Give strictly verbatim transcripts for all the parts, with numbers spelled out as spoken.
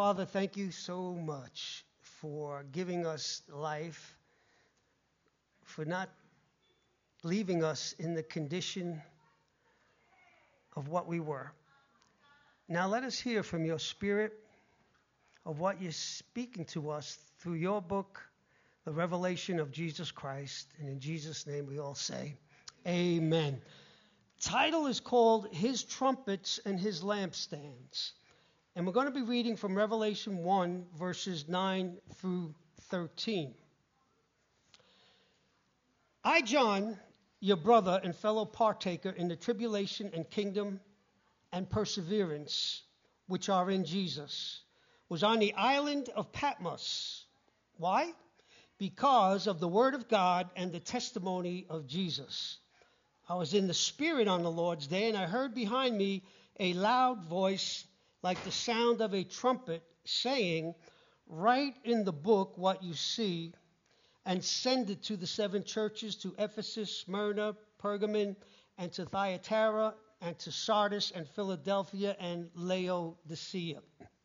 Father, thank you so much for giving us life, for not leaving us in the condition of what we were. Now let us hear from your Spirit of what you're speaking to us through your book, The Revelation of Jesus Christ. And in Jesus' name we all say, amen. Title is called His Trumpets and His Lampstands. And we're going to be reading from Revelation one, verses nine through thirteen. I, John, your brother and fellow partaker in the tribulation and kingdom and perseverance which are in Jesus, was on the island of Patmos. Why? Because of the word of God and the testimony of Jesus. I was in the Spirit on the Lord's day, and I heard behind me a loud voice like the sound of a trumpet, saying, write in the book what you see, and send it to the seven churches, to Ephesus, Smyrna, Pergamon, and to Thyatira, and to Sardis, and Philadelphia, and Laodicea.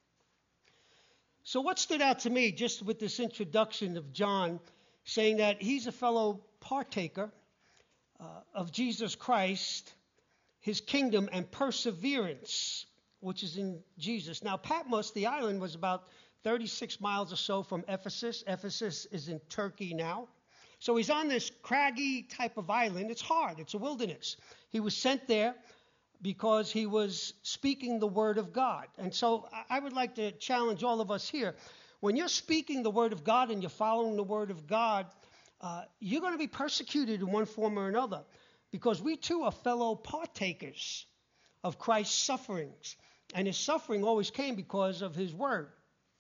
So what stood out to me just with this introduction of John, saying that he's a fellow partaker uh, of Jesus Christ, his kingdom, and perseverance, which is in Jesus. Now, Patmos, the island, was about thirty-six miles or so from Ephesus. Ephesus is in Turkey now. So he's on this craggy type of island. It's hard. It's a wilderness. He was sent there because he was speaking the word of God. And so I would like to challenge all of us here. When you're speaking the word of God and you're following the word of God, uh, you're going to be persecuted in one form or another, because we too are fellow partakers of Christ's sufferings. And his suffering always came because of his word.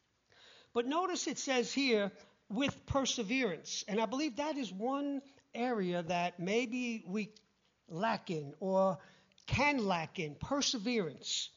But notice it says here, with perseverance. And I believe that is one area that maybe we lack in or can lack in, perseverance.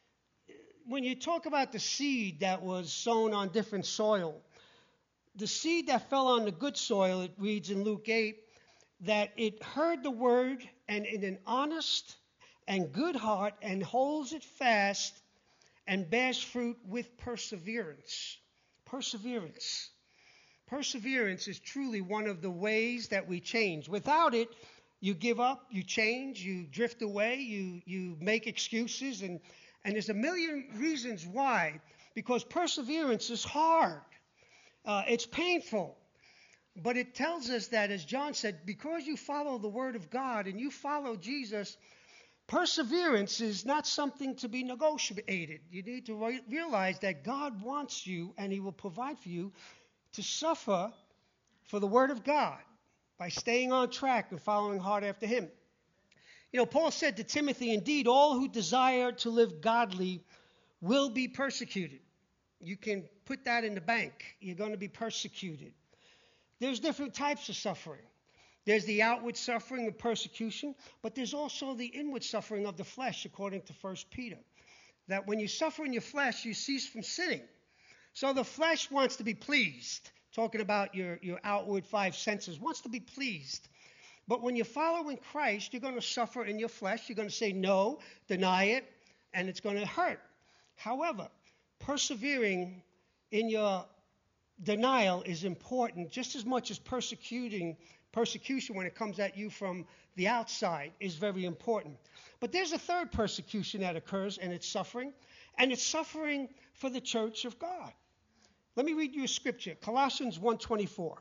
When you talk about the seed that was sown on different soil, the seed that fell on the good soil, it reads in Luke eight, that it heard the word and in an honest and good heart, and holds it fast and bears fruit with perseverance. Perseverance. Perseverance is truly one of the ways that we change. Without it, you give up, you change, you drift away, you, you make excuses, and, and there's a million reasons why. Because perseverance is hard. Uh, it's painful. But it tells us that, as John said, because you follow the word of God and you follow Jesus, perseverance is not something to be negotiated. You need to re- realize that God wants you, and he will provide for you, to suffer for the word of God by staying on track and following hard after him. You know, Paul said to Timothy, indeed, all who desire to live godly will be persecuted. You can put that in the bank. You're going to be persecuted. There's different types of suffering. There's the outward suffering of persecution, but there's also the inward suffering of the flesh, according to First Peter. That when you suffer in your flesh, you cease from sinning. So the flesh wants to be pleased, talking about your, your outward five senses, wants to be pleased. But when you're following Christ, you're going to suffer in your flesh. You're going to say no, deny it, and it's going to hurt. However, persevering in your denial is important just as much as persecuting Persecution, when it comes at you from the outside, is very important. But there's a third persecution that occurs, and it's suffering. And it's suffering for the church of God. Let me read you a scripture, Colossians one twenty-four.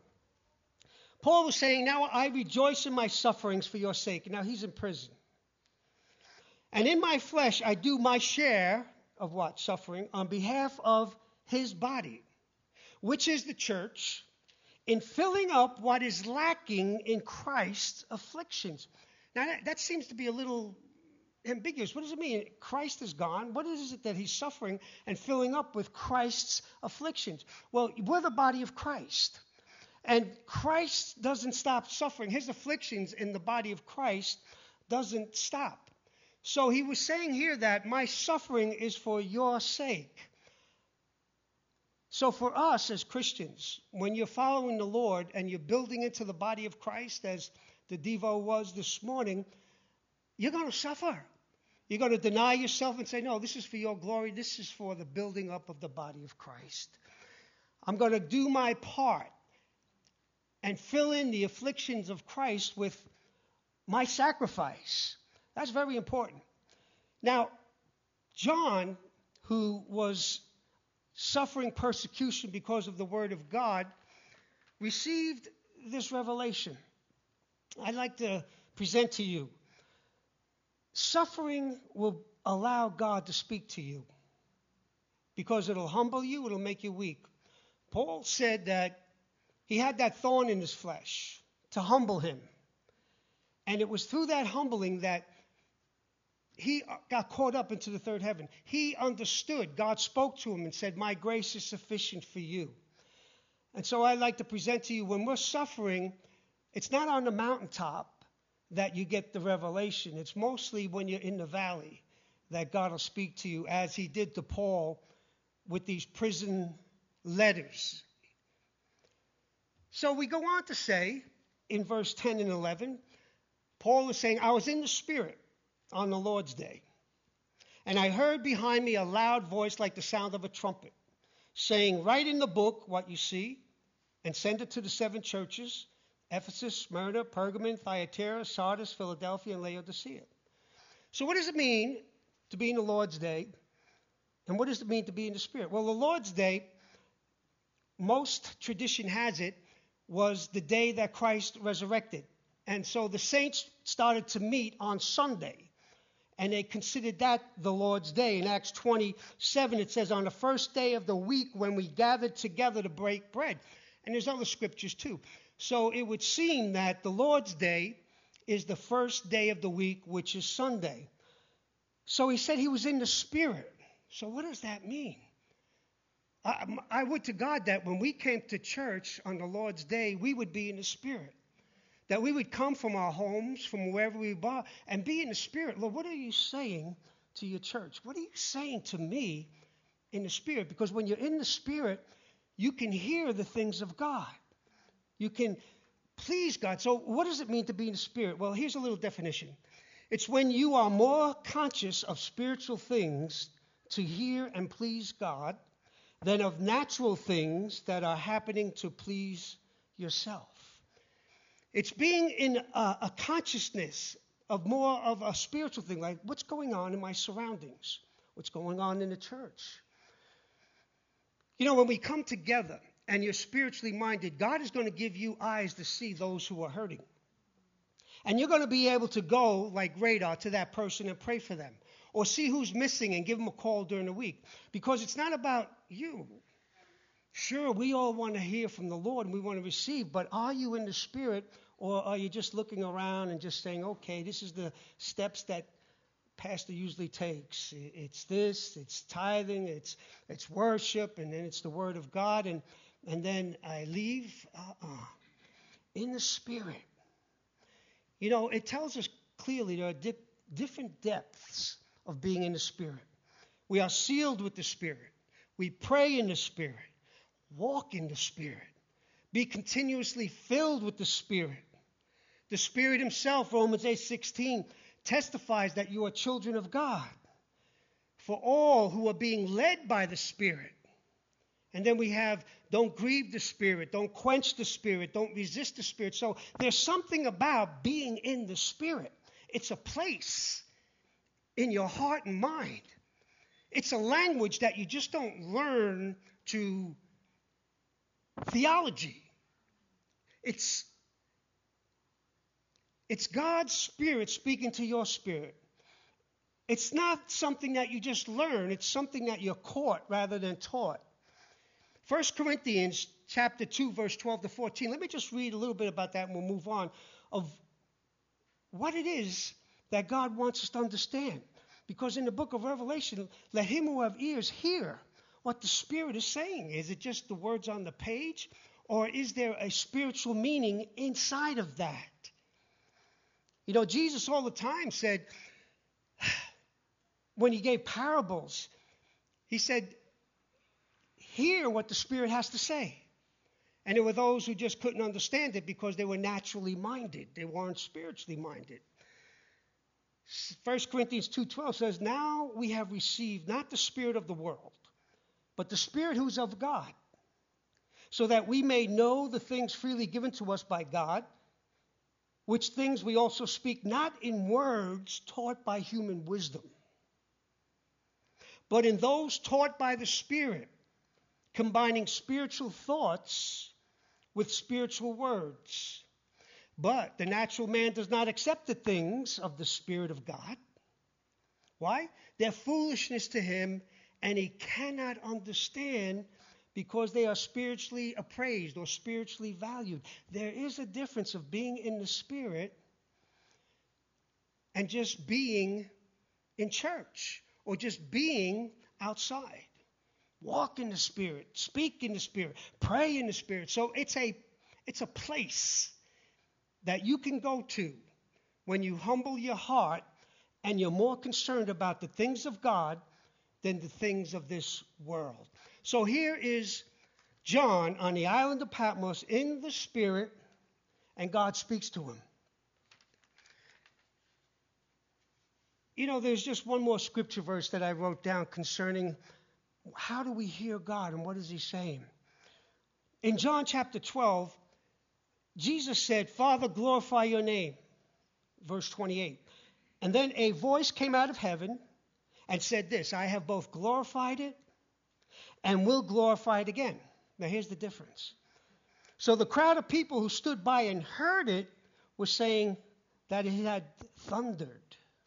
Paul was saying, now I rejoice in my sufferings for your sake. Now he's in prison. And in my flesh I do my share of what? Suffering on behalf of his body, which is the church, in filling up what is lacking in Christ's afflictions. Now, that, that seems to be a little ambiguous. What does it mean? Christ is gone. What is it that he's suffering and filling up with Christ's afflictions? Well, we're the body of Christ. And Christ doesn't stop suffering. His afflictions in the body of Christ doesn't stop. So he was saying here that my suffering is for your sake. So for us as Christians, when you're following the Lord and you're building into the body of Christ, as the Devo was this morning, you're going to suffer. You're going to deny yourself and say, no, this is for your glory. This is for the building up of the body of Christ. I'm going to do my part and fill in the afflictions of Christ with my sacrifice. That's very important. Now, John, who was suffering persecution because of the word of God, received this revelation. I'd like to present to you. Suffering will allow God to speak to you because it'll humble you, it'll make you weak. Paul said that he had that thorn in his flesh to humble him. And it was through that humbling that he got caught up into the third heaven. He understood. God spoke to him and said, my grace is sufficient for you. And so I'd like to present to you, when we're suffering, it's not on the mountaintop that you get the revelation. It's mostly when you're in the valley that God will speak to you, as he did to Paul with these prison letters. So we go on to say in verse ten and eleven, Paul is saying, I was in the Spirit on the Lord's day, and I heard behind me a loud voice like the sound of a trumpet, saying, write in the book what you see and send it to the seven churches, Ephesus, Smyrna, Pergamon, Thyatira, Sardis, Philadelphia, and Laodicea. So what does it mean to be in the Lord's day? And what does it mean to be in the Spirit? Well, the Lord's day, most tradition has it, was the day that Christ resurrected. And so the saints started to meet on Sunday. And they considered that the Lord's day. In Acts twenty-seven, it says, on the first day of the week when we gathered together to break bread. And there's other scriptures too. So it would seem that the Lord's day is the first day of the week, which is Sunday. So he said he was in the Spirit. So what does that mean? I, I would to God that when we came to church on the Lord's day, we would be in the Spirit. That we would come from our homes, from wherever we are, and be in the Spirit. Lord, what are you saying to your church? What are you saying to me in the Spirit? Because when you're in the Spirit, you can hear the things of God. You can please God. So what does it mean to be in the Spirit? Well, here's a little definition. It's when you are more conscious of spiritual things to hear and please God than of natural things that are happening to please yourself. It's being in a, a consciousness of more of a spiritual thing, like what's going on in my surroundings, what's going on in the church. You know, when we come together and you're spiritually minded, God is going to give you eyes to see those who are hurting. And you're going to be able to go like radar to that person and pray for them, or see who's missing and give them a call during the week, because it's not about you. Sure, we all want to hear from the Lord and we want to receive, but are you in the Spirit, or are you just looking around and just saying, okay, this is the steps that pastor usually takes. It's this, it's tithing, it's it's worship, and then it's the Word of God, and, and then I leave uh-uh. in the Spirit. You know, it tells us clearly there are di- different depths of being in the Spirit. We are sealed with the Spirit. We pray in the Spirit. Walk in the Spirit. Be continuously filled with the Spirit. The Spirit himself, Romans eight sixteen, testifies that you are children of God. For all who are being led by the Spirit. And then we have, don't grieve the Spirit, don't quench the Spirit, don't resist the Spirit. So there's something about being in the Spirit. It's a place in your heart and mind. It's a language that you just don't learn to theology. It's, it's God's Spirit speaking to your spirit. It's not something that you just learn. It's something that you're caught rather than taught. First Corinthians chapter two, verse twelve to fourteen. Let me just read a little bit about that and we'll move on, of what it is that God wants us to understand. Because in the book of Revelation, let him who have ears hear what the Spirit is saying. Is it just the words on the page? Or is there a spiritual meaning inside of that? You know, Jesus all the time said, when he gave parables, he said, hear what the Spirit has to say. And there were those who just couldn't understand it because they were naturally minded. They weren't spiritually minded. First Corinthians two twelve says, now we have received not the spirit of the world, but the Spirit who's of God, so that we may know the things freely given to us by God, which things we also speak not in words taught by human wisdom, but in those taught by the Spirit, combining spiritual thoughts with spiritual words. But the natural man does not accept the things of the Spirit of God. Why? They're foolishness to him, and he cannot understand because they are spiritually appraised or spiritually valued. There is a difference of being in the Spirit and just being in church or just being outside. Walk in the Spirit, speak in the Spirit, pray in the Spirit. So it's a it's a place that you can go to when you humble your heart and you're more concerned about the things of God than the things of this world. So here is John on the island of Patmos in the Spirit, and God speaks to him. You know, there's just one more scripture verse that I wrote down concerning how do we hear God and what is he saying. In John chapter twelve, Jesus said, Father, glorify your name. Verse twenty-eight. And then a voice came out of heaven and said this, I have both glorified it and will glorify it again. Now here's the difference. So the crowd of people who stood by and heard it were saying that it had thundered.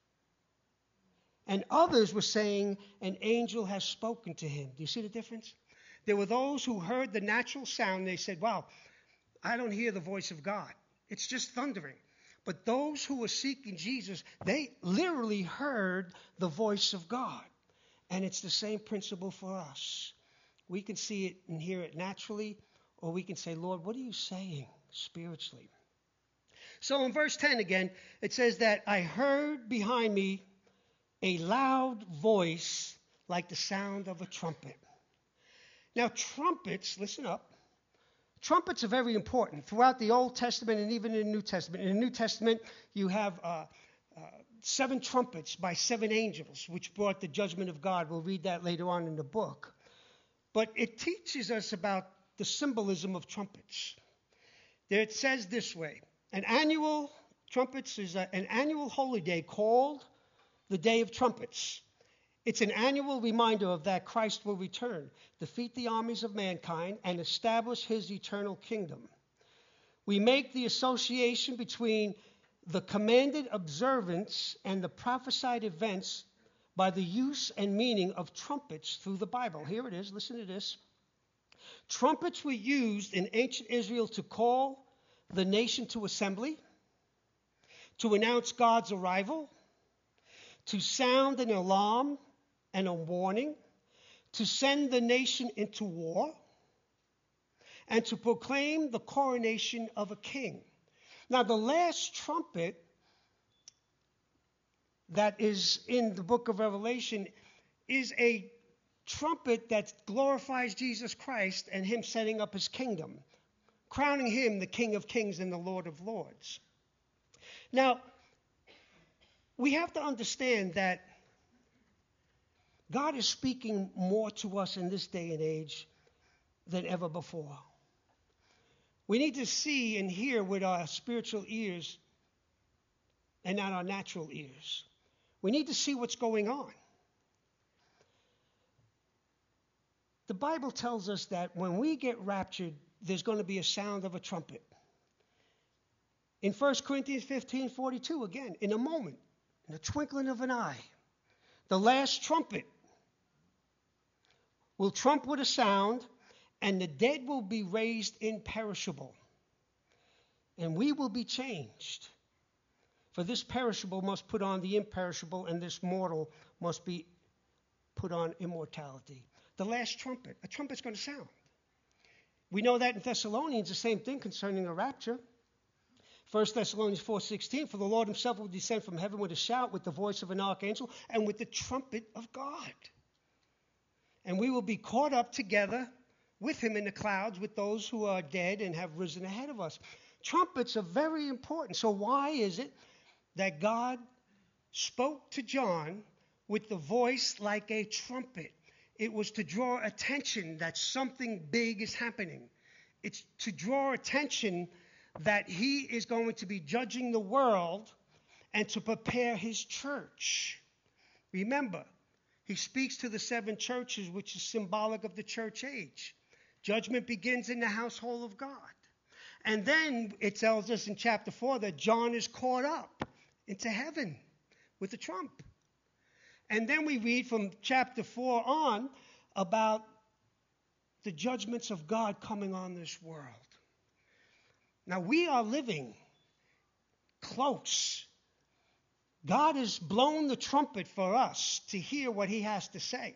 And others were saying an angel has spoken to him. Do you see the difference? There were those who heard the natural sound. They said, wow, I don't hear the voice of God. It's just thundering. But those who were seeking Jesus, they literally heard the voice of God. And it's the same principle for us. We can see it and hear it naturally, or we can say, Lord, what are you saying spiritually? So in verse ten again, it says that I heard behind me a loud voice like the sound of a trumpet. Now trumpets, listen up, trumpets are very important throughout the Old Testament and even in the New Testament. In the New Testament, you have uh, uh, seven trumpets by seven angels, which brought the judgment of God. We'll read that later on in the book. But it teaches us about the symbolism of trumpets. There it says this way, an annual, trumpets is a, an annual holy day called the Day of Trumpets. It's an annual reminder of that Christ will return, defeat the armies of mankind, and establish his eternal kingdom. We make the association between the commanded observance and the prophesied events by the use and meaning of trumpets through the Bible. Here it is. Listen to this. Trumpets were used in ancient Israel to call the nation to assembly, to announce God's arrival, to sound an alarm and a warning, to send the nation into war, and to proclaim the coronation of a king. Now, the last trumpet that is in the book of Revelation is a trumpet that glorifies Jesus Christ and him setting up his kingdom, crowning him the King of Kings and the Lord of Lords. Now, we have to understand that God is speaking more to us in this day and age than ever before. We need to see and hear with our spiritual ears and not our natural ears. We need to see what's going on. The Bible tells us that when we get raptured, there's going to be a sound of a trumpet. In First Corinthians fifteen forty-two, again, in a moment, in the twinkling of an eye, the last trumpet will trump with a sound, and the dead will be raised imperishable, and we will be changed. For this perishable must put on the imperishable, and this mortal must be put on immortality. The last trumpet, a trumpet's going to sound. We know that in Thessalonians, the same thing concerning the rapture. First Thessalonians four sixteen, for the Lord himself will descend from heaven with a shout, with the voice of an archangel, and with the trumpet of God. And we will be caught up together with him in the clouds with those who are dead and have risen ahead of us. Trumpets are very important. So why is it that God spoke to John with the voice like a trumpet. It was to draw attention that something big is happening. It's to draw attention that he is going to be judging the world and to prepare his church. Remember, he speaks to the seven churches, which is symbolic of the church age. Judgment begins in the household of God. And then it tells us in chapter four that John is caught up into heaven with a trump. And then we read from chapter four on about the judgments of God coming on this world. Now, we are living close. God has blown the trumpet for us to hear what he has to say.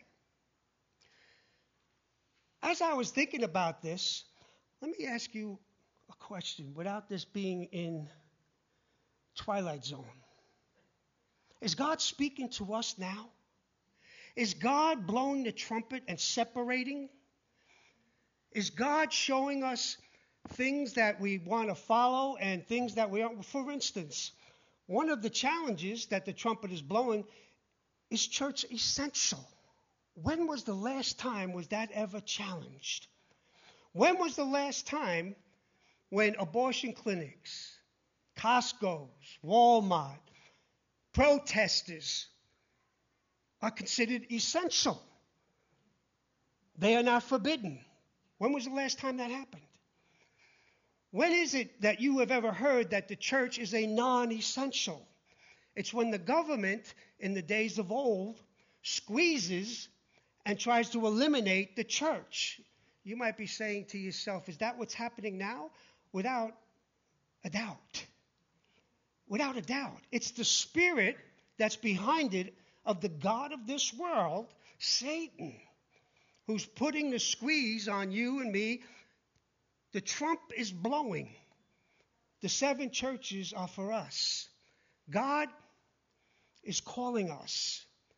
As I was thinking about this, let me ask you a question without this being in Twilight Zone. Is God speaking to us now? Is God blowing the trumpet and separating? Is God showing us things that we want to follow and things that we aren't? For instance, one of the challenges that the trumpet is blowing is church essential. When was the last time was that ever challenged? When was the last time when abortion clinics, Costco's, Walmart, protesters are considered essential? They are not forbidden. When was the last time that happened? When is it that you have ever heard that the church is a non-essential? It's when the government, in the days of old, squeezes and tries to eliminate the church. You might be saying to yourself, is that what's happening now? Without a doubt. Without a doubt. It's the spirit that's behind it of the God of this world, Satan, who's putting the squeeze on you and me. The trump is blowing. The seven churches are for us. God is calling us.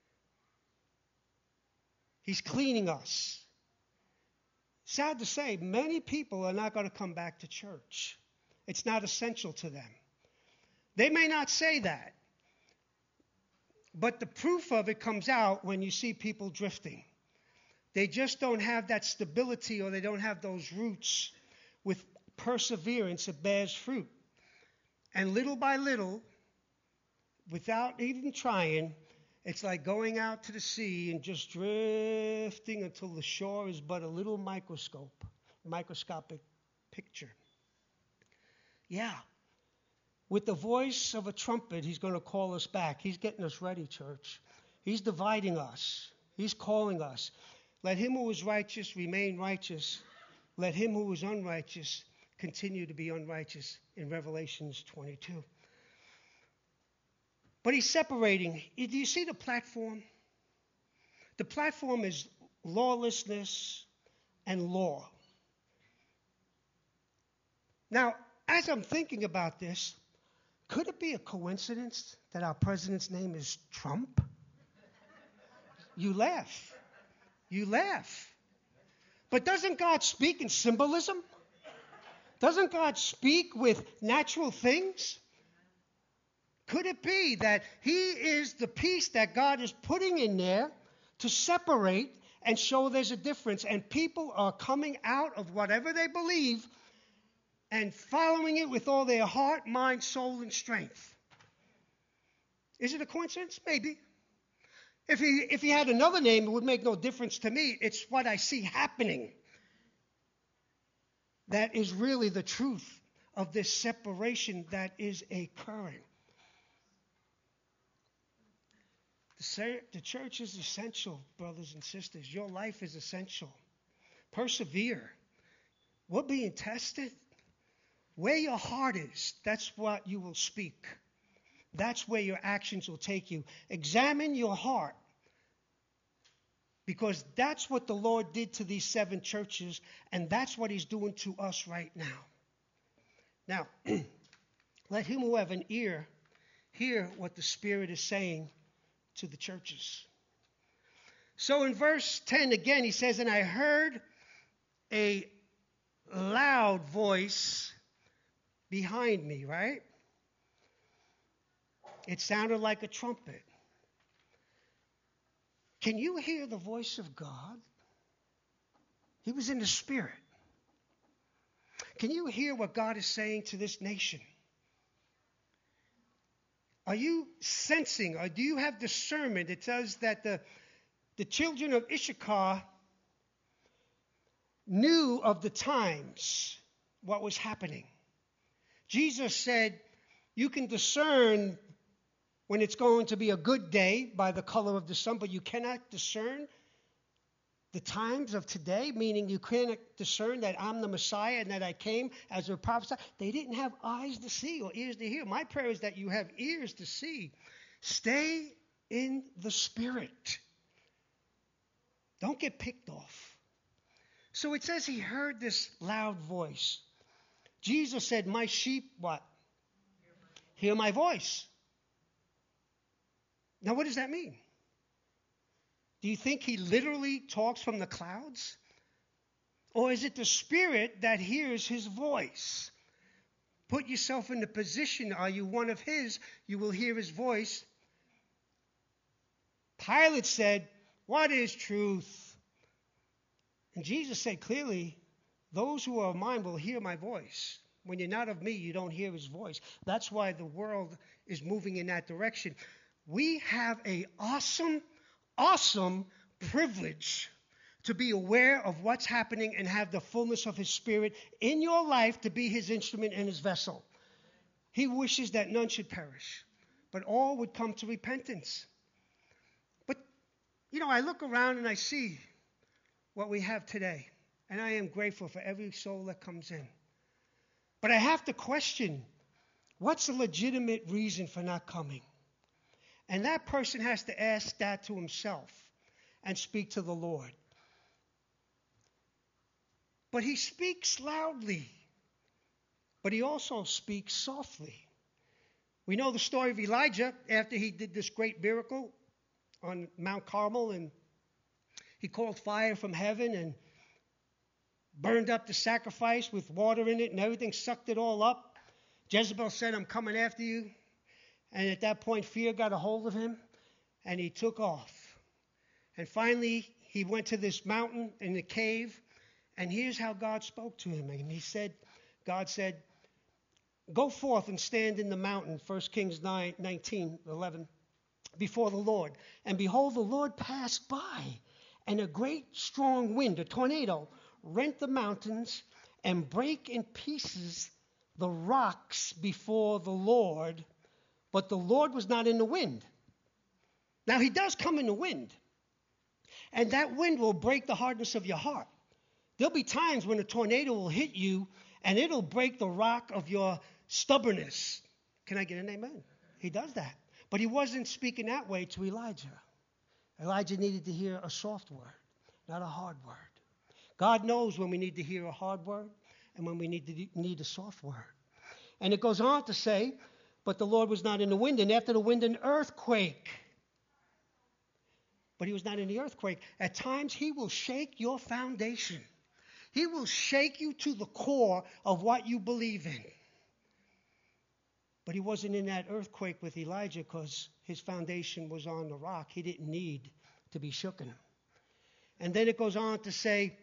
He's cleaning us. Sad to say, many people are not going to come back to church. It's not essential to them. They may not say that, but the proof of it comes out when you see people drifting. They just don't have that stability, or they don't have those roots. With perseverance, it bears fruit. And little by little, without even trying, it's like going out to the sea and just drifting until the shore is but a little microscope, microscopic picture. Yeah. With the voice of a trumpet, he's going to call us back. He's getting us ready, church. He's dividing us. He's calling us. Let him who is righteous remain righteous. Let him who is unrighteous continue to be unrighteous in Revelations twenty-two. But he's separating. Do you see the platform? The platform is lawlessness and law. Now, as I'm thinking about this, could it be a coincidence that our president's name is Trump? You laugh. You laugh. But doesn't God speak in symbolism? Doesn't God speak with natural things? Could it be that he is the piece that God is putting in there to separate and show there's a difference, and people are coming out of whatever they believe and following it with all their heart, mind, soul, and strength? Is it a coincidence? Maybe. If he, if he had another name, it would make no difference to me. It's what I see happening that is really the truth of this separation that is occurring. The, the church is essential, brothers and sisters. Your life is essential. Persevere. We're being tested. Where your heart is, that's what you will speak. That's where your actions will take you. Examine your heart, because that's what the Lord did to these seven churches, and that's what he's doing to us right now. Now, let him who have an ear hear what the Spirit is saying to the churches. So in verse ten again, he says, and I heard a loud voice behind me, right? It sounded like a trumpet. Can you hear the voice of God? He was in the Spirit. Can you hear what God is saying to this nation? Are you sensing, or do you have discernment? It says that the, the children of Issachar knew of the times, what was happening. Jesus said, you can discern when it's going to be a good day by the color of the sun, but you cannot discern the times of today, meaning you cannot discern that I'm the Messiah and that I came as a prophet. They didn't have eyes to see or ears to hear. My prayer is that you have ears to see. Stay in the Spirit. Don't get picked off. So it says he heard this loud voice. Jesus said, my sheep, what? Hear my voice. Now, what does that mean? Do you think he literally talks from the clouds? Or is it the Spirit that hears his voice? Put yourself in the position, are you one of his? You will hear his voice. Pilate said, what is truth? And Jesus said clearly, those who are of mine will hear my voice. When you're not of me, you don't hear his voice. That's why the world is moving in that direction. We have an awesome, awesome privilege to be aware of what's happening and have the fullness of his Spirit in your life to be his instrument and his vessel. He wishes that none should perish, but all would come to repentance. But, you know, I look around and I see what we have today, and I am grateful for every soul that comes in. But I have to question, what's the legitimate reason for not coming? And that person has to ask that to himself and speak to the Lord. But he speaks loudly, but he also speaks softly. We know the story of Elijah after he did this great miracle on Mount Carmel, and he called fire from heaven and burned up the sacrifice with water in it, and everything sucked it all up. Jezebel said, I'm coming after you. And at that point, fear got a hold of him, and he took off. And finally, he went to this mountain in the cave, and here's how God spoke to him. And he said, God said, go forth and stand in the mountain, First Kings nine, nineteen, eleven, before the Lord. And behold, the Lord passed by, and a great strong wind, a tornado, rent the mountains and break in pieces the rocks before the Lord. But the Lord was not in the wind. Now, he does come in the wind. And that wind will break the hardness of your heart. There'll be times when a tornado will hit you, and it'll break the rock of your stubbornness. Can I get an amen? He does that. But he wasn't speaking that way to Elijah. Elijah needed to hear a soft word, not a hard word. God knows when we need to hear a hard word and when we need to need a soft word. And it goes on to say, but the Lord was not in the wind, and after the wind, an earthquake. But he was not in the earthquake. At times, he will shake your foundation. He will shake you to the core of what you believe in. But he wasn't in that earthquake with Elijah because his foundation was on the rock. He didn't need to be shooken. And then it goes on to say,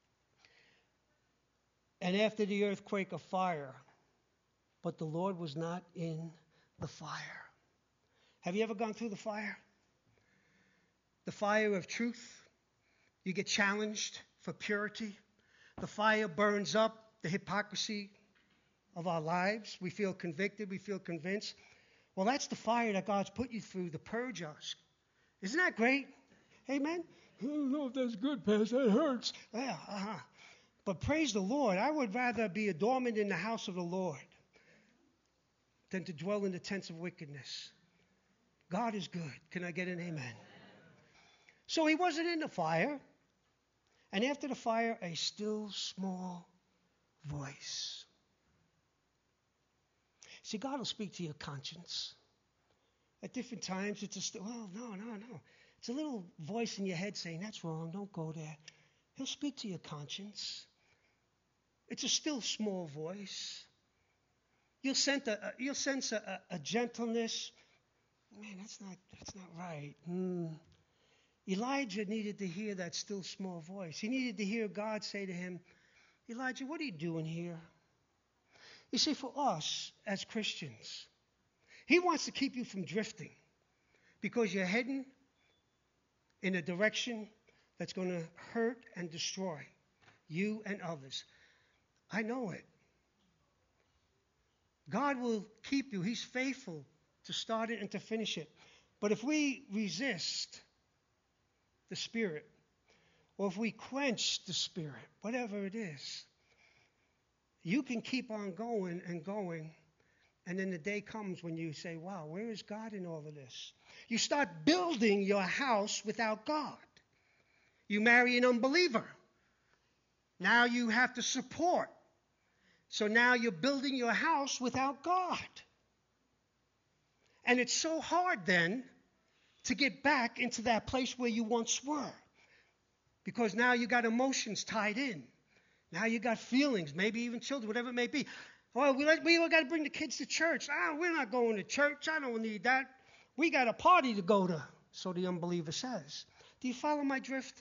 and after the earthquake, a fire. But the Lord was not in the fire. Have you ever gone through the fire? The fire of truth. You get challenged for purity. The fire burns up the hypocrisy of our lives. We feel convicted. We feel convinced. Well, that's the fire that God's put you through to purge us. Isn't that great? Amen? I don't know if that's good, Pastor. That hurts. Yeah, uh-huh. But praise the Lord. I would rather be a doorman in the house of the Lord than to dwell in the tents of wickedness. God is good. Can I get an amen? So he wasn't in the fire. And after the fire, a still small voice. See, God will speak to your conscience. At different times, it's a still, oh, no, no, no. It's a little voice in your head saying, that's wrong, don't go there. He'll speak to your conscience. It's a still small voice. You'll sense a, you'll sense a, a gentleness, Man, that's not, that's not right. Hmm. Elijah needed to hear that still small voice. He needed to hear God say to him, Elijah, what are you doing here? You see, for us as Christians, he wants to keep you from drifting because you're heading in a direction that's going to hurt and destroy you and others. I know it. God will keep you. He's faithful to start it and to finish it. But if we resist the Spirit, or if we quench the Spirit, whatever it is, you can keep on going and going, and then the day comes when you say, wow, where is God in all of this? You start building your house without God. You marry an unbeliever. Now you have to support. So now you're building your house without God. And it's so hard then to get back into that place where you once were. Because now you got emotions tied in. Now you got feelings, maybe even children, whatever it may be. Oh, we let, we got to bring the kids to church. Ah, we're not going to church. I don't need that. We got a party to go to, so the unbeliever says. Do you follow my drift?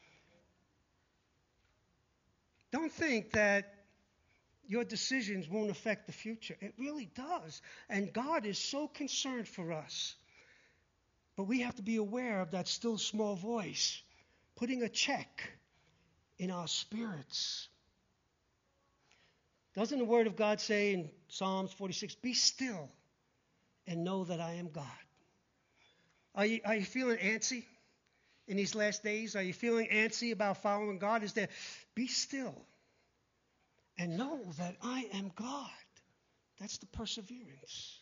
Don't think that your decisions won't affect the future. It really does. And God is so concerned for us. But we have to be aware of that still small voice, putting a check in our spirits. Doesn't the Word of God say in Psalms forty-six, be still and know that I am God? Are you, are you feeling antsy in these last days? Are you feeling antsy about following God? Is there, be still and know that I am God. That's the perseverance.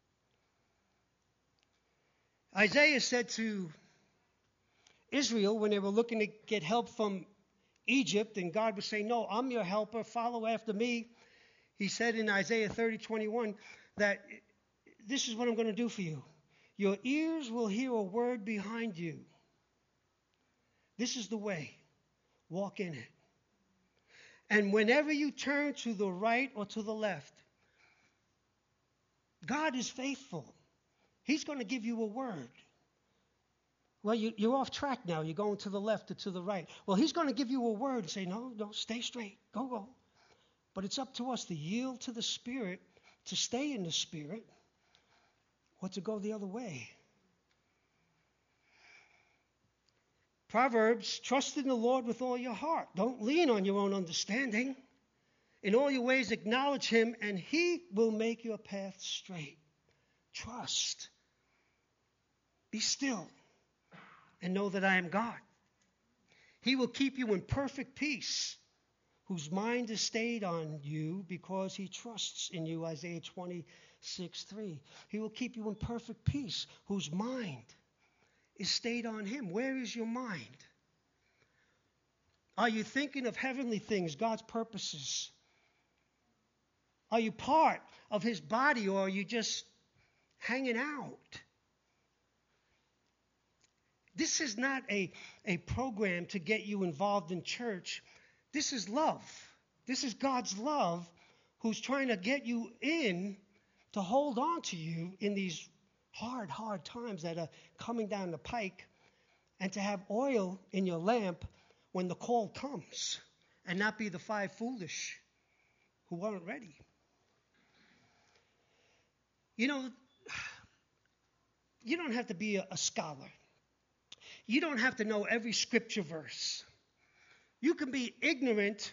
Isaiah said to Israel when they were looking to get help from Egypt, and God was saying, no, I'm your helper, follow after me. He said in Isaiah thirty twenty-one that this is what I'm going to do for you. Your ears will hear a word behind you. This is the way. Walk in it. And whenever you turn to the right or to the left, God is faithful. He's going to give you a word. Well, you, you're off track now. You're going to the left or to the right. Well, he's going to give you a word and say, no, no, stay straight. Go, go. But it's up to us to yield to the Spirit, to stay in the Spirit, or to go the other way. Proverbs, trust in the Lord with all your heart. Don't lean on your own understanding. In all your ways acknowledge him, and he will make your path straight. Trust. Be still and know that I am God. He will keep you in perfect peace, whose mind is stayed on you because he trusts in you, Isaiah twenty-six three. He will keep you in perfect peace, whose mind is stayed on him. Where is your mind? Are you thinking of heavenly things, God's purposes? Are you part of his body, or are you just hanging out? This is not a, a program to get you involved in church. This is love. This is God's love who's trying to get you in to hold on to you in these hard, hard times that are coming down the pike, and to have oil in your lamp when the call comes, and not be the five foolish who weren't ready. You know, you don't have to be a, a scholar. You don't have to know every scripture verse. You can be ignorant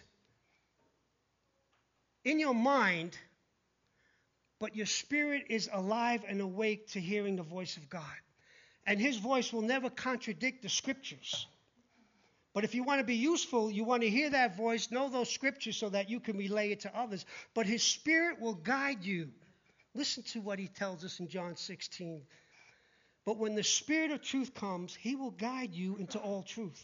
in your mind, but your spirit is alive and awake to hearing the voice of God. And his voice will never contradict the scriptures. But if you want to be useful, you want to hear that voice, know those scriptures so that you can relay it to others. But his spirit will guide you. Listen to what he tells us in John sixteen. But when the Spirit of truth comes, he will guide you into all truth.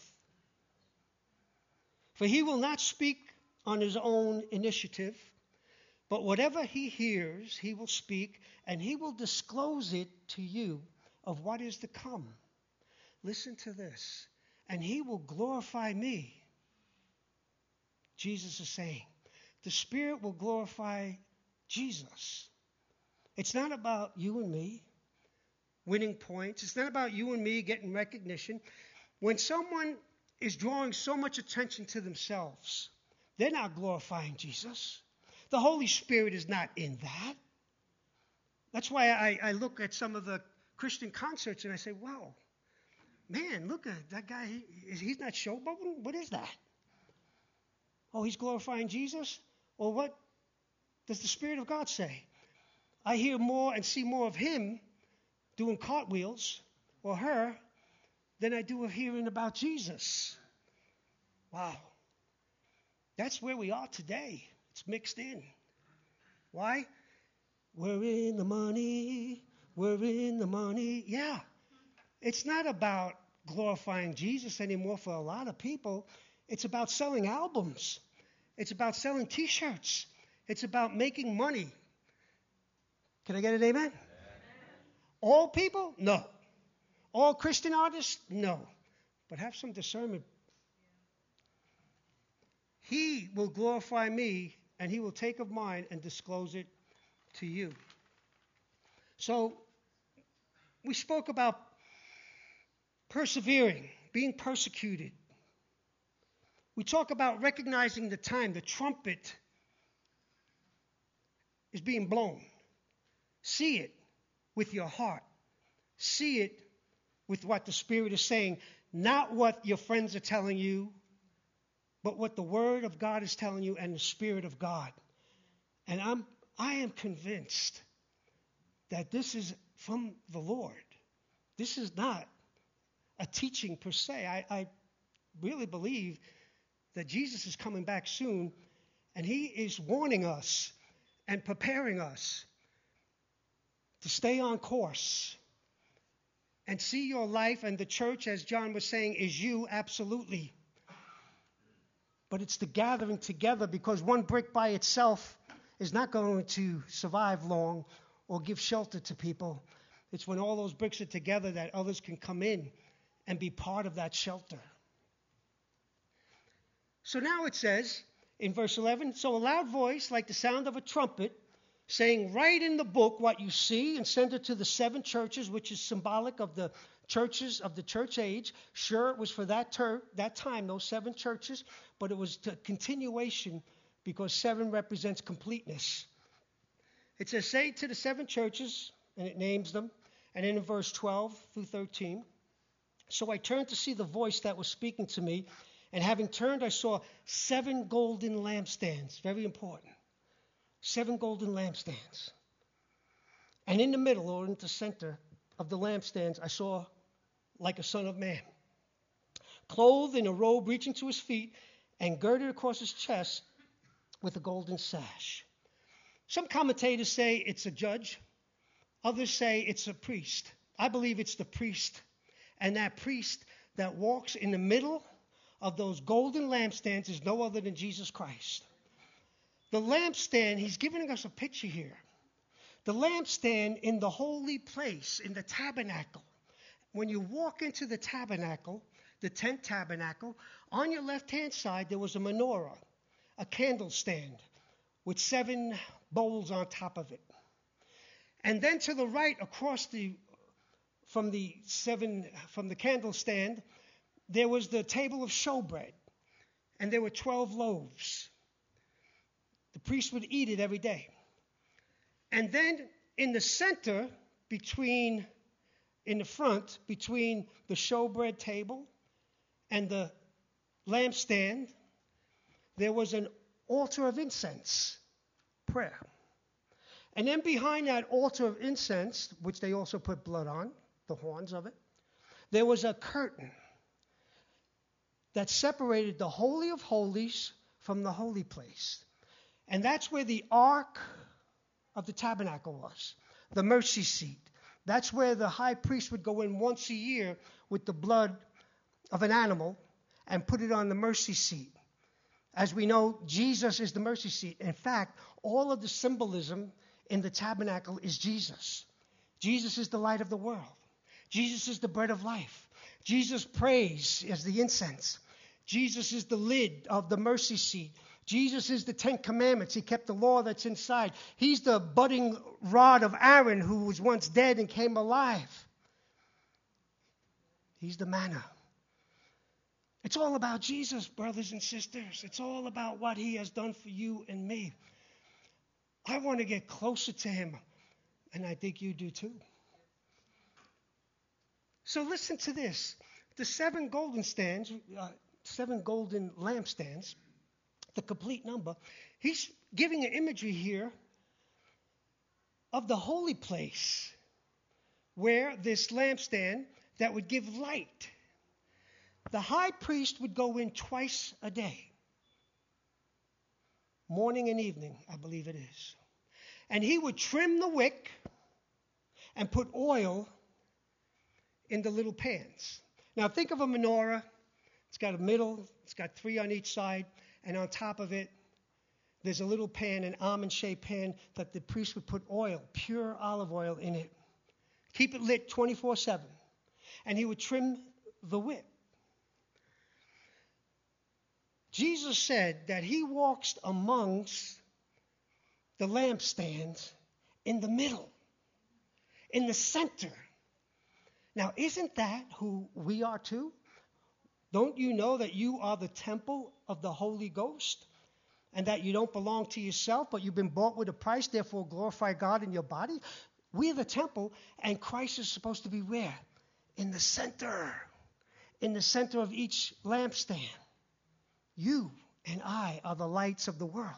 For he will not speak on his own initiative, but whatever he hears, he will speak, and he will disclose it to you of what is to come. Listen to this. And he will glorify me. Jesus is saying, the Spirit will glorify Jesus. It's not about you and me. winning points. It's not about you and me getting recognition. When someone is drawing so much attention to themselves, they're not glorifying Jesus. The Holy Spirit is not in that. That's why I, I look at some of the Christian concerts and I say, wow, man, look at that guy. He, he's not showboating? What is that? Oh, he's glorifying Jesus? Well, what does the Spirit of God say? I hear more and see more of him doing cartwheels or her than I do of hearing about Jesus. Wow. That's where we are today. It's mixed in. Why? We're in the money. We're in the money. Yeah. It's not about glorifying Jesus anymore for a lot of people. It's about selling albums. It's about selling T-shirts. It's about making money. Can I get an amen? Amen? All people? No. All Christian artists? No. But have some discernment. He will glorify me, and he will take of mine and disclose it to you. So, we spoke about persevering, being persecuted. We talk about recognizing the time. The trumpet is being blown. See it with your heart. See it with what the Spirit is saying, not what your friends are telling you, but what the Word of God is telling you and the Spirit of God. And I'm, I am convinced that this is from the Lord. This is not a teaching per se. I, I really believe that Jesus is coming back soon, and he is warning us and preparing us to stay on course and see your life and the church, as John was saying, is you, absolutely. But it's the gathering together, because one brick by itself is not going to survive long or give shelter to people. It's when all those bricks are together that others can come in and be part of that shelter. So now it says in verse eleven, so a loud voice like the sound of a trumpet, saying, write in the book what you see and send it to the seven churches, which is symbolic of the churches of the church age. Sure, it was for that ter- that time, those seven churches, but it was a continuation because seven represents completeness. It says, say to the seven churches, and it names them, and then in verse twelve through thirteen, so I turned to see the voice that was speaking to me, and having turned, I saw seven golden lampstands. Very important. Seven golden lampstands. And in the middle, or in the center of the lampstands, I saw like a son of man, clothed in a robe reaching to his feet, and girded across his chest with a golden sash. Some commentators say it's a judge. Others say it's a priest. I believe it's the priest. And that priest that walks in the middle of those golden lampstands is no other than Jesus Christ. The lampstand, he's giving us a picture here. The lampstand in the holy place, in the tabernacle. When you walk into the tabernacle, the tent tabernacle, on your left-hand side there was a menorah, a candle stand with seven bowls on top of it. And then to the right, across the from the seven from the candle stand, there was the table of showbread, and there were twelve loaves. The priest would eat it every day. And then in the center, between, in the front, between the showbread table and the lampstand, there was an altar of incense, prayer. And then behind that altar of incense, which they also put blood on, the horns of it, there was a curtain that separated the Holy of Holies from the holy place. And that's where the Ark of the Tabernacle was, the mercy seat. That's where the high priest would go in once a year with the blood of an animal and put it on the mercy seat. As we know, Jesus is the mercy seat. In fact, all of the symbolism in the tabernacle is Jesus. Jesus is the light of the world. Jesus is the bread of life. Jesus prays as the incense. Jesus is the lid of the mercy seat. Jesus is the Ten Commandments. He kept the law that's inside. He's the budding rod of Aaron who was once dead and came alive. He's the manna. It's all about Jesus, brothers and sisters. It's all about what he has done for you and me. I want to get closer to him, and I think you do too. So listen to this. The seven golden stands, uh, seven golden lampstands, the complete number, he's giving an imagery here of the holy place where this lampstand that would give light. The high priest would go in twice a day, morning and evening, I believe it is. And he would trim the wick and put oil in the little pans. Now think of a menorah. It's got a middle, it's got three on each side, and on top of it, there's a little pan, an almond-shaped pan, that the priest would put oil, pure olive oil, in it. Keep it lit twenty-four seven. And he would trim the wick. Jesus said that he walks amongst the lampstands in the middle, in the center. Now, isn't that who we are too? Don't you know that you are the temple of the Holy Ghost? And that you don't belong to yourself, but you've been bought with a price, therefore glorify God in your body? We're the temple, and Christ is supposed to be where? In the center. In the center of each lampstand. You and I are the lights of the world.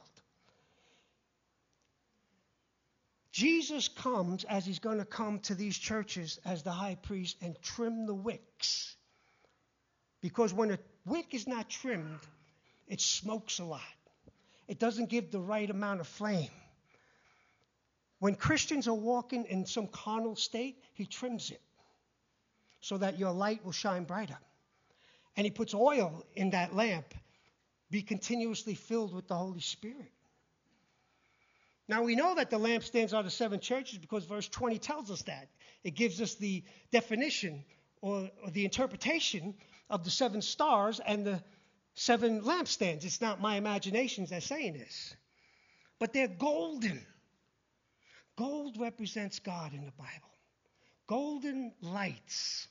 Jesus comes as he's going to come to these churches as the high priest and trim the wicks. Because when a wick is not trimmed, it smokes a lot. It doesn't give the right amount of flame. When Christians are walking in some carnal state, he trims it so that your light will shine brighter. And he puts oil in that lamp. Be continuously filled with the Holy Spirit. Now we know that the lampstands are the seven churches because verse twenty tells us that. It gives us the definition or, or the interpretation of the seven stars and the seven lampstands. It's not my imagination that's saying this. But they're golden. Gold represents God in the Bible. Golden lights.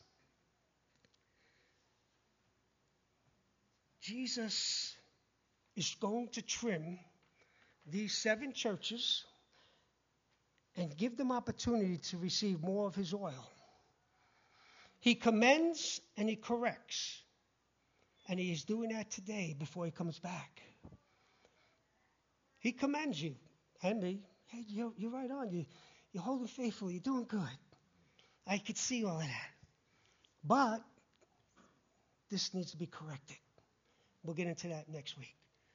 Jesus is going to trim these seven churches and give them opportunity to receive more of his oil. He commends and he corrects. And he is doing that today before he comes back. He commends you and me. Hey, you're, you're right on. You, you're holding faithful. You're doing good. I could see all of that. But this needs to be corrected. We'll get into that next week.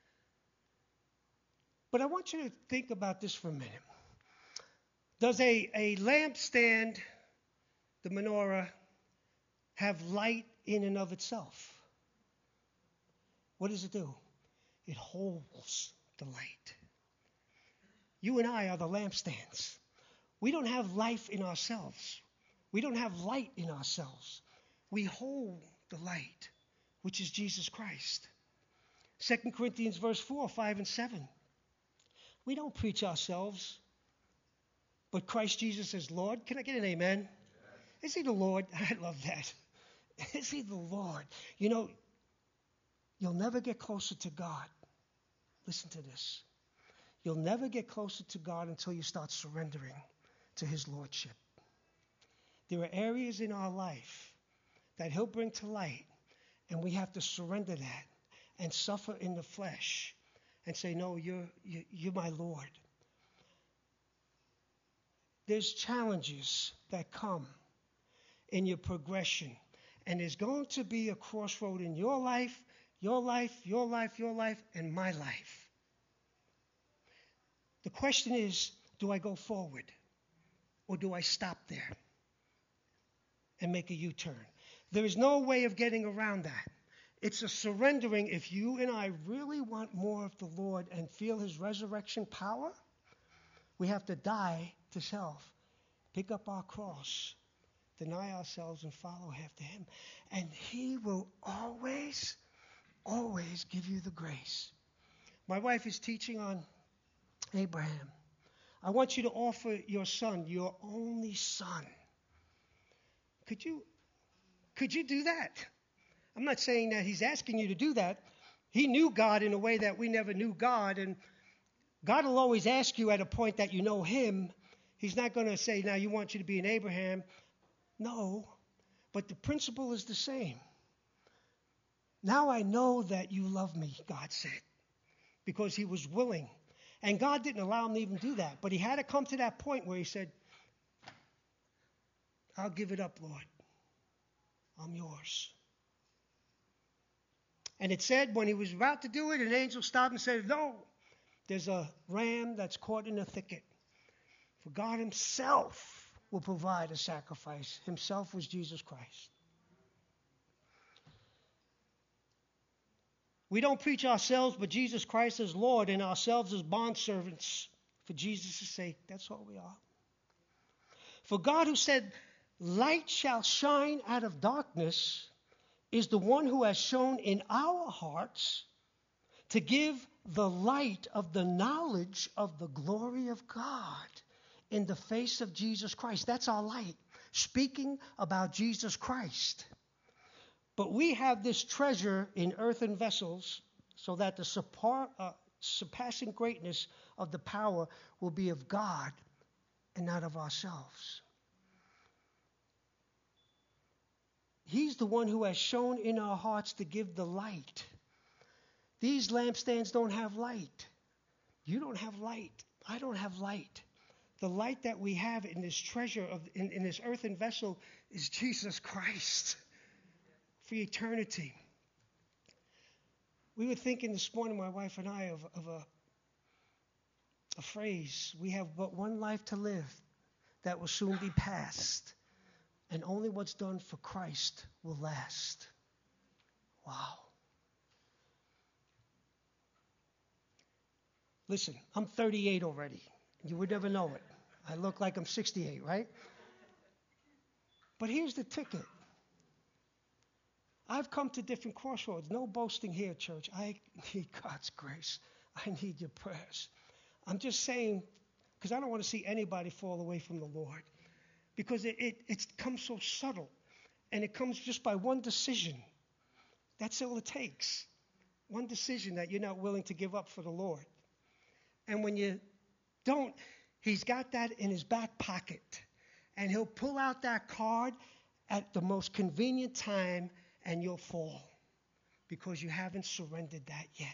But I want you to think about this for a minute. Does a, a lampstand, the menorah, have light in and of itself? What does it do? It holds the light. You and I are the lampstands. We don't have life in ourselves. We don't have light in ourselves. We hold the light, which is Jesus Christ. Second Corinthians verse four, five, and seven. We don't preach ourselves, but Christ Jesus is Lord. Can I get an amen? Yes. Is he the Lord? I love that. Is he the Lord? You know, you'll never get closer to God. Listen to this. You'll never get closer to God until you start surrendering to his lordship. There are areas in our life that he'll bring to light, and we have to surrender that and suffer in the flesh and say, no, you're, you're my Lord. There's challenges that come in your progression, and there's going to be a crossroad in your life, your life, your life, your life, and my life. The question is, do I go forward or do I stop there and make a U-turn? There is no way of getting around that. It's a surrendering. If you and I really want more of the Lord and feel his resurrection power, we have to die to self, pick up our cross, deny ourselves, and follow after him. And he will always, always give you the grace. My wife is teaching on Abraham. I want you to offer your son, your only son. Could you Could you do that? I'm not saying that he's asking you to do that. He knew God in a way that we never knew God, and God will always ask you at a point that you know him. He's not going to say, now you want you to be an Abraham. No, but the principle is the same. Now I know that you love me, God said, because he was willing. And God didn't allow him to even do that, but he had to come to that point where he said, I'll give it up, Lord. I'm yours. And it said when he was about to do it, an angel stopped and said, no, there's a ram that's caught in a thicket. For God himself will provide a sacrifice. Himself was Jesus Christ. We don't preach ourselves, but Jesus Christ as Lord, and ourselves as bondservants for Jesus' sake. That's all we are. For God, who said, light shall shine out of darkness, is the one who has shown in our hearts to give the light of the knowledge of the glory of God in the face of Jesus Christ. That's our light, speaking about Jesus Christ. But we have this treasure in earthen vessels so that the surpa- uh, surpassing greatness of the power will be of God and not of ourselves. He's the one who has shown in our hearts to give the light. These lampstands don't have light. You don't have light. I don't have light. The light that we have in this treasure, of in, in this earthen vessel, is Jesus Christ for eternity. We were thinking this morning, my wife and I, of, of a, a phrase. We have but one life to live that will soon be past. And only what's done for Christ will last. Wow. Listen, I'm thirty-eight already. You would never know it. I look like I'm sixty-eight, right? But here's the ticket. I've come to different crossroads. No boasting here, church. I need God's grace. I need your prayers. I'm just saying, because I don't want to see anybody fall away from the Lord. Because it, it, it comes so subtle. And it comes just by one decision. That's all it takes. One decision that you're not willing to give up for the Lord. And when you don't, he's got that in his back pocket. And he'll pull out that card at the most convenient time and you'll fall. Because you haven't surrendered that yet.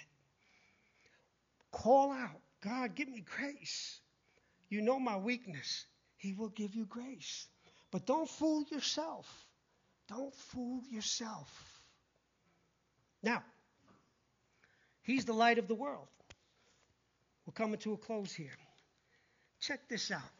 Call out, God, give me grace. You know my weakness. He will give you grace. But don't fool yourself. Don't fool yourself. Now, he's the light of the world. We're coming to a close here. Check this out.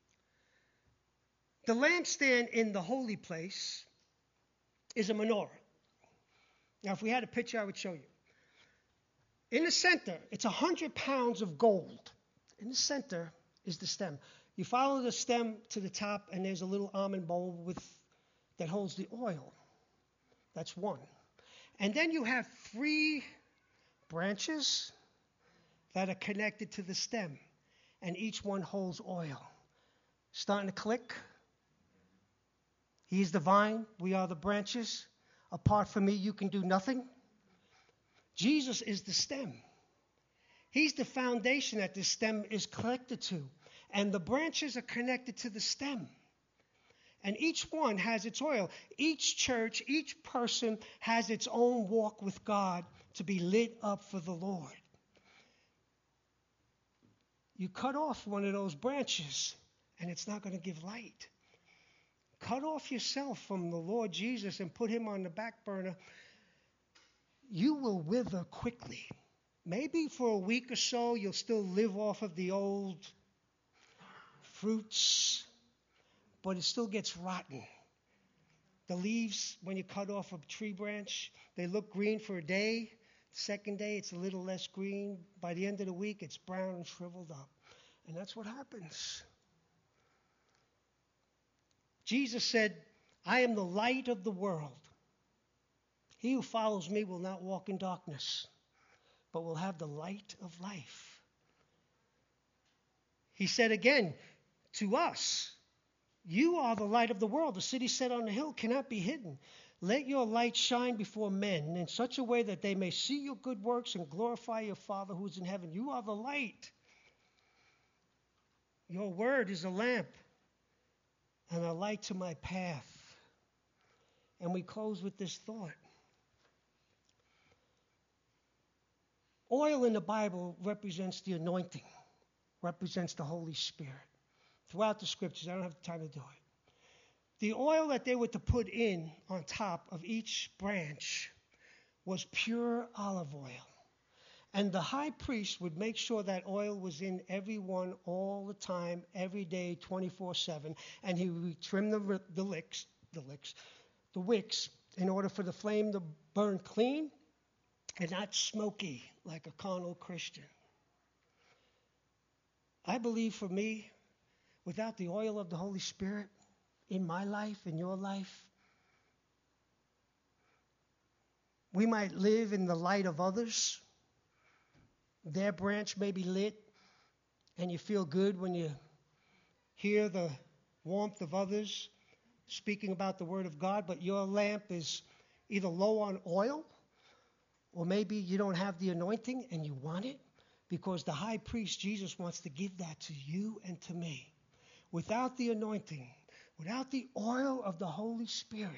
The lampstand in the holy place is a menorah. Now, if we had a picture, I would show you. In the center, it's one hundred pounds of gold. In the center is the stem. You follow the stem to the top, and there's a little almond bowl with that holds the oil. That's one. And then you have three branches that are connected to the stem, and each one holds oil. Starting to click. He is the vine, we are the branches. Apart from me, you can do nothing. Jesus is the stem. He's the foundation that this stem is connected to. And the branches are connected to the stem. And each one has its oil. Each church, each person has its own walk with God to be lit up for the Lord. You cut off one of those branches, and it's not going to give light. Cut off yourself from the Lord Jesus and put him on the back burner. You will wither quickly. Maybe for a week or so, you'll still live off of the old fruits, but it still gets rotten. The leaves, when you cut off a tree branch, they look green for a day. Second day, it's a little less green. By the end of the week, it's brown and shriveled up. And that's what happens. Jesus said, I am the light of the world. He who follows me will not walk in darkness, but will have the light of life. He said again, to us, you are the light of the world. The city set on the hill cannot be hidden. Let your light shine before men in such a way that they may see your good works and glorify your Father who is in heaven. You are the light. Your word is a lamp and a light to my path. And we close with this thought. Oil in the Bible represents the anointing, represents the Holy Spirit. Throughout the scriptures, I don't have time to do it. The oil that they were to put in on top of each branch was pure olive oil. And the high priest would make sure that oil was in everyone all the time, every day, twenty-four seven. And he would trim the, the licks, the licks, the wicks in order for the flame to burn clean and not smoky like a carnal Christian. I believe for me, without the oil of the Holy Spirit in my life, in your life, we might live in the light of others. Their branch may be lit, and you feel good when you hear the warmth of others speaking about the Word of God, but your lamp is either low on oil, or maybe you don't have the anointing and you want it, because the high priest, Jesus, wants to give that to you and to me. Without the anointing, without the oil of the Holy Spirit,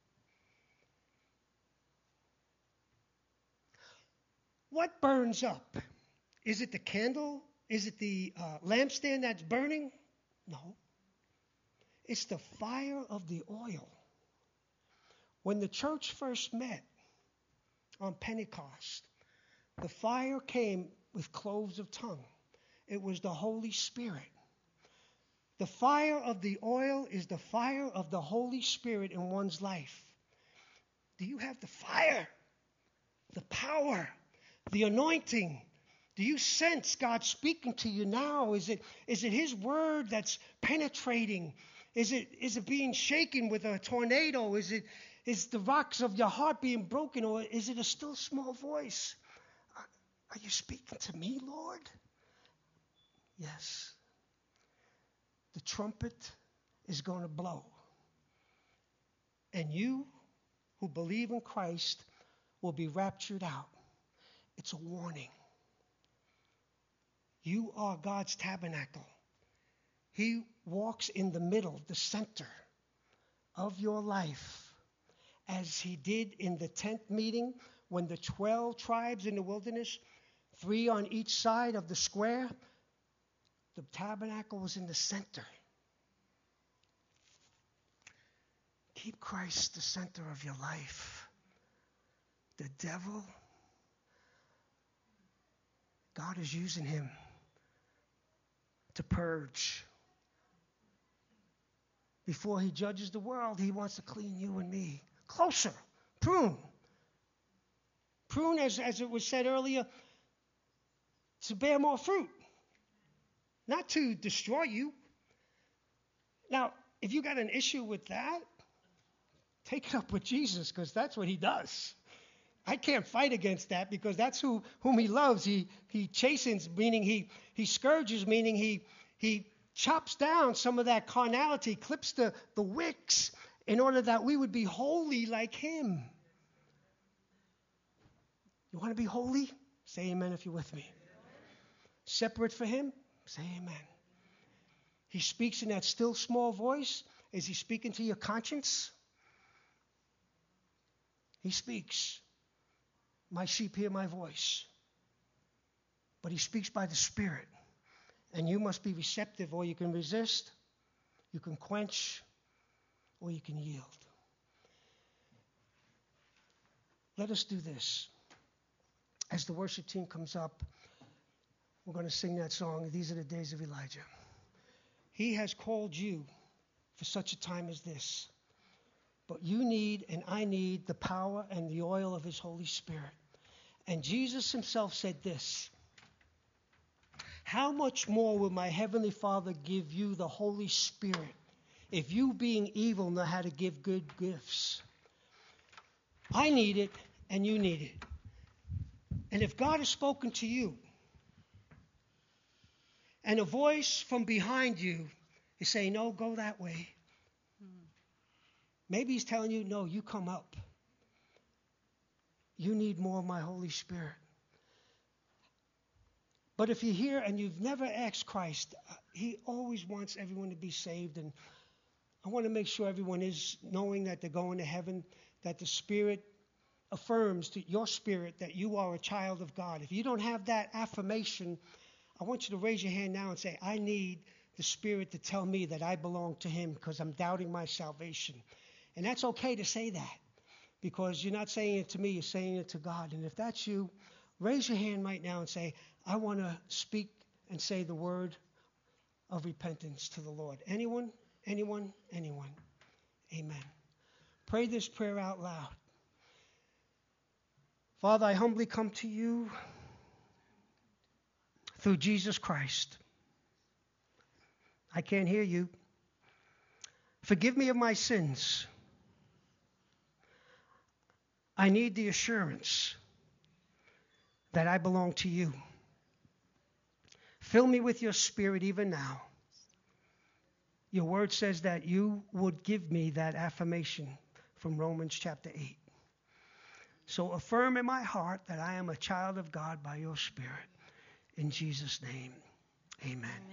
what burns up? Is it the candle? Is it the uh, lampstand that's burning? No. It's the fire of the oil. When the church first met on Pentecost, the fire came with cloves of tongue. It was the Holy Spirit. The fire of the oil is the fire of the Holy Spirit in one's life. Do you have the fire, the power, the anointing? Do you sense God speaking to you now? Is it, is it His word that's penetrating? Is it, is it being shaken with a tornado? Is it, is the rocks of your heart being broken? Or is it a still small voice? Are, are you speaking to me, Lord? Yes. The trumpet is going to blow. And you who believe in Christ will be raptured out. It's a warning. You are God's tabernacle. He walks in the middle, the center of your life, as He did in the tent meeting when the twelve tribes in the wilderness, three on each side of the square, the tabernacle was in the center. Keep Christ the center of your life. The devil, God is using him to purge. Before He judges the world, He wants to clean you and me closer. Prune. Prune, as, as it was said earlier, to bear more fruit. Not to destroy you. Now, if you got an issue with that, take it up with Jesus, because that's what He does. I can't fight against that, because that's who whom He loves. He he chastens, meaning he he scourges, meaning he he chops down some of that carnality, clips the, the wicks in order that we would be holy like Him. You want to be holy? Say amen if you're with me. Separate for Him? Say amen. He speaks in that still small voice. Is He speaking to your conscience? He speaks. My sheep hear my voice. But He speaks by the Spirit. And you must be receptive, or you can resist, you can quench, or you can yield. Let us do this. As the worship team comes up, we're going to sing that song, These Are the Days of Elijah. He has called you for such a time as this. But you need, and I need, the power and the oil of His Holy Spirit. And Jesus Himself said this: how much more will my Heavenly Father give you the Holy Spirit if you, being evil, know how to give good gifts? I need it, and you need it. And if God has spoken to you, and a voice from behind you is saying, no, go that way. Maybe he's telling you, no, you come up. You need more of my Holy Spirit. But if you're here and you've never asked Christ, he always wants everyone to be saved. And I want to make sure everyone is knowing that they're going to heaven, that the Spirit affirms to your spirit that you are a child of God. If you don't have that affirmation, I want you to raise your hand now and say, I need the Spirit to tell me that I belong to him because I'm doubting my salvation. And that's okay to say that because you're not saying it to me, you're saying it to God. And if that's you, raise your hand right now and say, I want to speak and say the word of repentance to the Lord. Anyone? Anyone? Anyone? Amen. Pray this prayer out loud. Father, I humbly come to you through Jesus Christ. I can't hear you. Forgive me of my sins. I need the assurance that I belong to you. Fill me with your Spirit even now. Your word says that you would give me that affirmation from Romans chapter eight. So affirm in my heart that I am a child of God by your Spirit. In Jesus' name, amen.